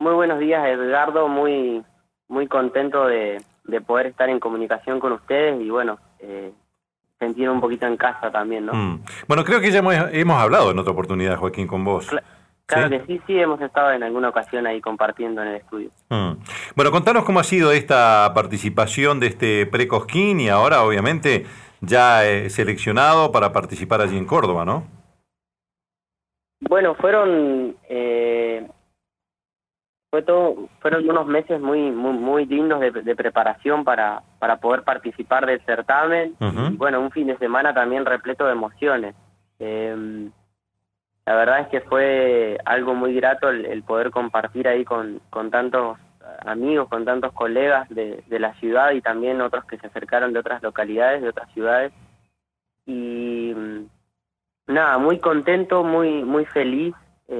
Muy buenos días, Edgardo. Muy contento de poder estar en comunicación con ustedes y bueno, sentir un poquito en casa también, ¿no? Bueno, creo que ya hemos hablado en otra oportunidad, Joaquín, con vos. Claro ¿Sí? que sí, hemos estado en alguna ocasión ahí compartiendo en el estudio. Bueno, contanos cómo ha sido esta participación de este Pre-Cosquín y ahora, obviamente, ya seleccionado para participar allí en Córdoba, ¿no? Bueno, fueron unos meses muy lindos de preparación para poder participar del certamen. Uh-huh. Y bueno, un fin de semana también repleto de emociones. La verdad es que fue algo muy grato el poder compartir ahí con tantos amigos, con tantos colegas de la ciudad y también otros que se acercaron de otras localidades, de otras ciudades. Y nada, muy contento, muy feliz.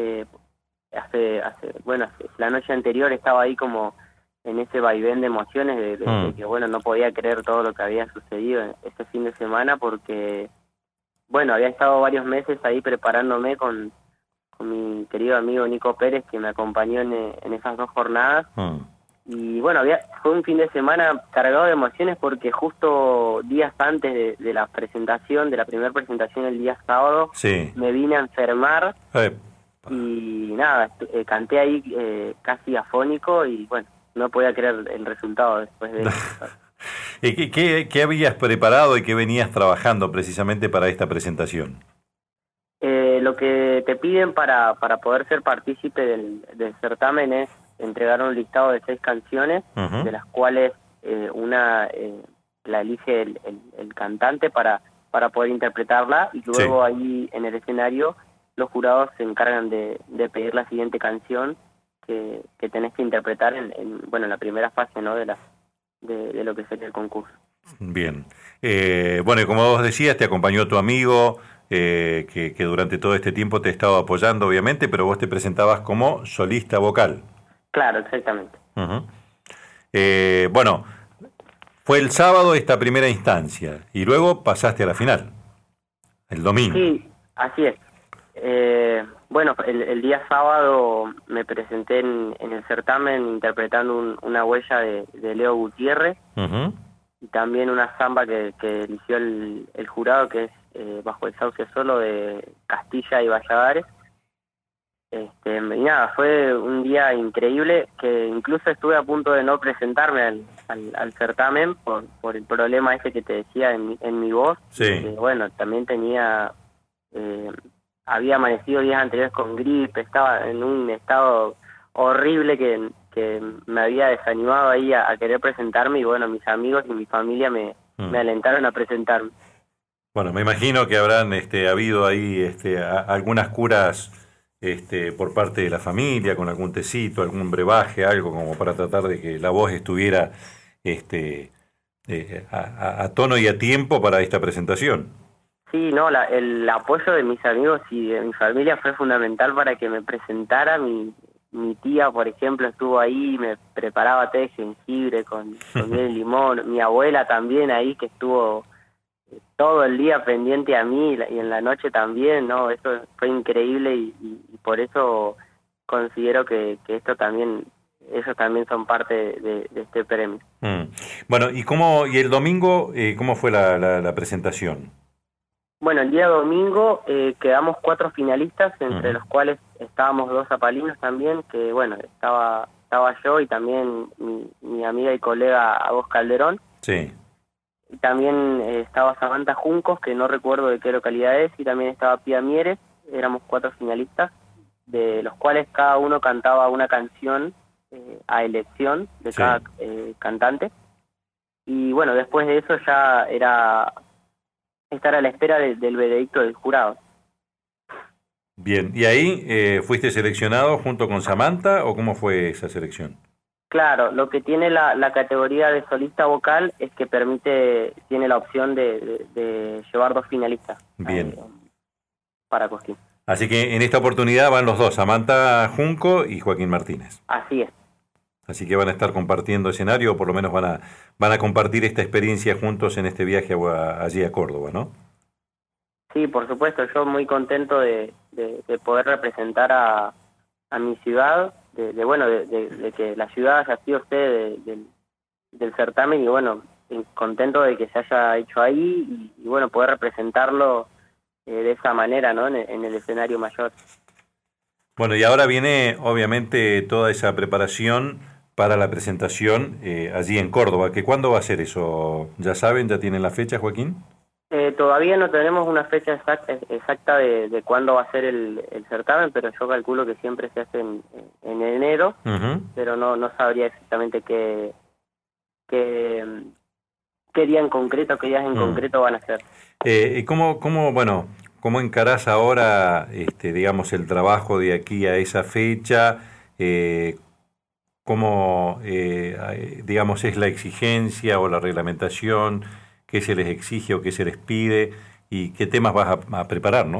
La noche anterior estaba ahí como en ese vaivén de emociones de que bueno, no podía creer todo lo que había sucedido este fin de semana porque bueno, había estado varios meses ahí preparándome con mi querido amigo Nico Pérez, que me acompañó en esas 2 jornadas. Y bueno, fue un fin de semana cargado de emociones porque justo días antes de la presentación, de la primera presentación el día sábado, sí, me vine a enfermar y nada, canté ahí casi afónico y bueno, no podía creer el resultado después de eso. ¿Y qué habías preparado y qué venías trabajando precisamente para esta presentación? Lo que te piden para poder ser partícipe del certamen es entregar un listado de 6 canciones, Uh-huh. de las cuales una la elige el cantante para poder interpretarla y luego Sí. ahí en el escenario los jurados se encargan de pedir la siguiente canción que tenés que interpretar en la primera fase, ¿no? de lo que sería el concurso. Bien. Bueno, y como vos decías, te acompañó tu amigo que durante todo este tiempo te ha estado apoyando, obviamente, pero vos te presentabas como solista vocal. Claro, exactamente. Uh-huh. Bueno, fue el sábado esta primera instancia y luego pasaste a la final, el domingo. Sí, así es. Bueno, el día sábado me presenté en el certamen interpretando una huella de Leo Gutiérrez Uh-huh. y también una samba que eligió el jurado, que es Bajo el Sauce Solo de Castilla y Valladares. Y nada, fue un día increíble que incluso estuve a punto de no presentarme al certamen por el problema ese que te decía en mi voz. Sí. Que, bueno, también había amanecido días anteriores con gripe, estaba en un estado horrible que me había desanimado ahí a querer presentarme y bueno, mis amigos y mi familia me alentaron a presentarme. Bueno, me imagino que habrán habido ahí algunas curas por parte de la familia, con algún tecito, algún brebaje, algo como para tratar de que la voz estuviera a tono y a tiempo para esta presentación. Sí, no, el apoyo de mis amigos y de mi familia fue fundamental para que me presentara. Mi tía, por ejemplo, estuvo ahí, me preparaba té de jengibre con miel y limón. Mi abuela también ahí, que estuvo todo el día pendiente a mí y en la noche también, ¿no? Eso fue increíble y por eso considero que ellos también son parte de este premio. Bueno, ¿y el domingo cómo fue la presentación? Bueno, el día domingo quedamos 4 finalistas, entre los cuales estábamos 2 zapalinos también, que bueno, estaba yo y también mi amiga y colega Agos Calderón. Sí. Y también estaba Samantha Juncos, que no recuerdo de qué localidad es, y también estaba Pía Mieres. Éramos 4 finalistas, de los cuales cada uno cantaba una canción a elección de cada cantante. Y bueno, después de eso ya era estar a la espera del veredicto del jurado. Bien, ¿y ahí fuiste seleccionado junto con Samantha o cómo fue esa selección? Claro, lo que tiene la categoría de solista vocal es que tiene la opción de llevar 2 finalistas. Bien. Para Cosquín. Así que en esta oportunidad van los dos, Samantha Junco y Joaquín Martínez. Así es. Así que van a estar compartiendo escenario, o por lo menos van a compartir esta experiencia juntos en este viaje allí a Córdoba, ¿no? Sí, por supuesto, yo muy contento de poder representar a mi ciudad, de que la ciudad haya sido sede del certamen y bueno, contento de que se haya hecho ahí y bueno, poder representarlo de esa manera, ¿no? En el escenario mayor. Bueno, y ahora viene obviamente toda esa preparación para la presentación allí en Córdoba. ¿Cuándo va a ser eso? ¿Ya saben? ¿Ya tienen la fecha, Joaquín? Todavía no tenemos una fecha exacta de cuándo va a ser el certamen, pero yo calculo que siempre se hace en enero, pero no sabría exactamente qué día en concreto, qué días en concreto van a ser. ¿Cómo encarás ahora, digamos, el trabajo de aquí a esa fecha? ¿Cómo, digamos, es la exigencia o la reglamentación? ¿Qué se les exige o qué se les pide? ¿Y qué temas vas a preparar, no?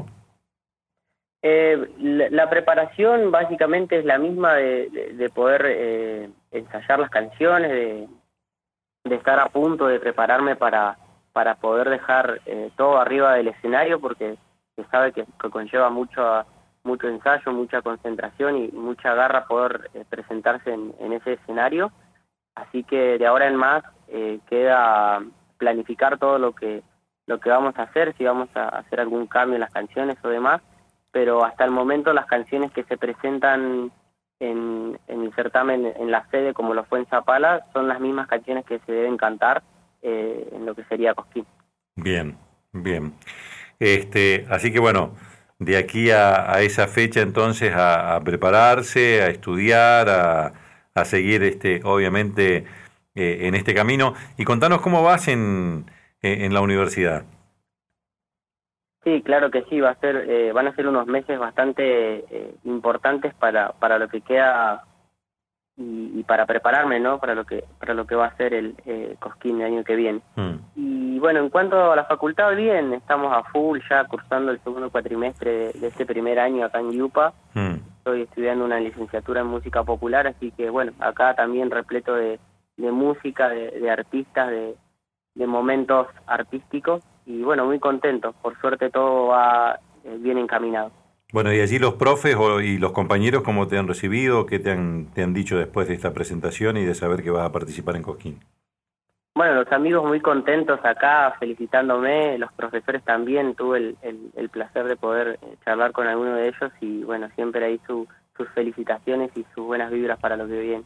La preparación básicamente es la misma de poder ensayar las canciones, de estar a punto de prepararme para poder dejar todo arriba del escenario, porque se sabe que conlleva mucho ensayo, mucha concentración y mucha garra poder presentarse en ese escenario. Así que de ahora en más queda planificar todo lo que vamos a hacer, si vamos a hacer algún cambio en las canciones o demás, pero hasta el momento las canciones que se presentan en el certamen en la sede, como lo fue en Zapala, son las mismas canciones que se deben cantar en lo que sería Cosquín. Bien. Así que bueno, de aquí a esa fecha entonces a prepararse, a estudiar, a seguir obviamente en este camino. Y contanos cómo vas en la universidad. Sí, claro que sí, van a ser unos meses bastante importantes para lo que queda y para prepararme, ¿no? Para lo que va a ser el Cosquín el año que viene. Y bueno, en cuanto a la facultad, bien, estamos a full ya cursando el segundo cuatrimestre de este primer año acá en UPA. Estoy estudiando una licenciatura en música popular, así que bueno, acá también repleto de música, de artistas, de momentos artísticos y bueno, muy contento. Por suerte todo va bien encaminado. Bueno, y allí los profes y los compañeros, ¿cómo te han recibido? ¿Qué te han dicho después de esta presentación y de saber que vas a participar en Cosquín? Bueno, los amigos muy contentos acá, felicitándome, los profesores también, tuve el placer de poder charlar con alguno de ellos y bueno, siempre ahí sus felicitaciones y sus buenas vibras para lo que viene.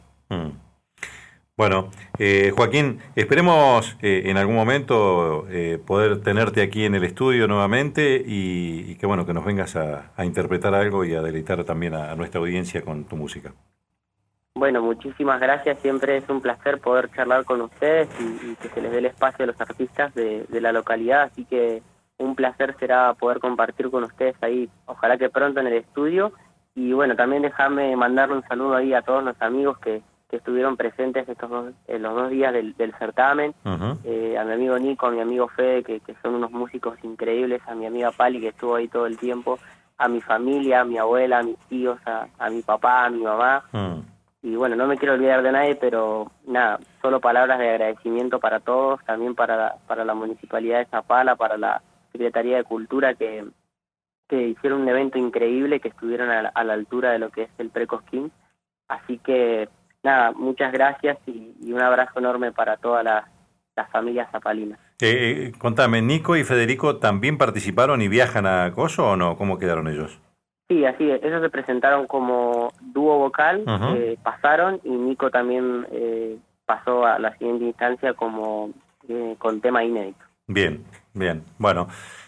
Bueno, Joaquín, esperemos en algún momento poder tenerte aquí en el estudio nuevamente y que bueno, que nos vengas a interpretar algo y a deleitar también a nuestra audiencia con tu música. Bueno, muchísimas gracias, siempre es un placer poder charlar con ustedes y que se les dé el espacio a los artistas de la localidad, así que un placer será poder compartir con ustedes ahí, ojalá que pronto en el estudio, y bueno, también déjame mandarle un saludo ahí a todos los amigos que estuvieron presentes los 2 días del certamen, a mi amigo Nico, a mi amigo Fede, que son unos músicos increíbles, a mi amiga Pali, que estuvo ahí todo el tiempo, a mi familia, a mi abuela, a mis tíos, a mi papá, a mi mamá, y bueno, no me quiero olvidar de nadie, pero nada, solo palabras de agradecimiento para todos, también para la Municipalidad de Zapala, para la Secretaría de Cultura, que hicieron un evento increíble, que estuvieron a la altura de lo que es el Pre-Cosquín, así que nada, muchas gracias y un abrazo enorme para todas las familias zapalinas. Contame, ¿Nico y Federico también participaron y viajan a Coso o no? ¿Cómo quedaron ellos? Sí, así es. Ellos se presentaron como dúo vocal, pasaron, y Nico también pasó a la siguiente instancia como con tema inédito. Bien. Bueno,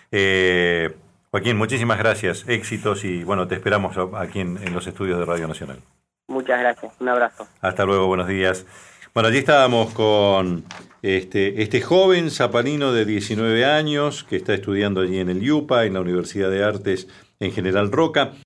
Joaquín, muchísimas gracias, éxitos y bueno, te esperamos aquí en los estudios de Radio Nacional. Muchas gracias, un abrazo. Hasta luego, buenos días. Bueno, allí estábamos con este joven zapalino de 19 años que está estudiando allí en el UPA, en la Universidad de Artes en General Roca.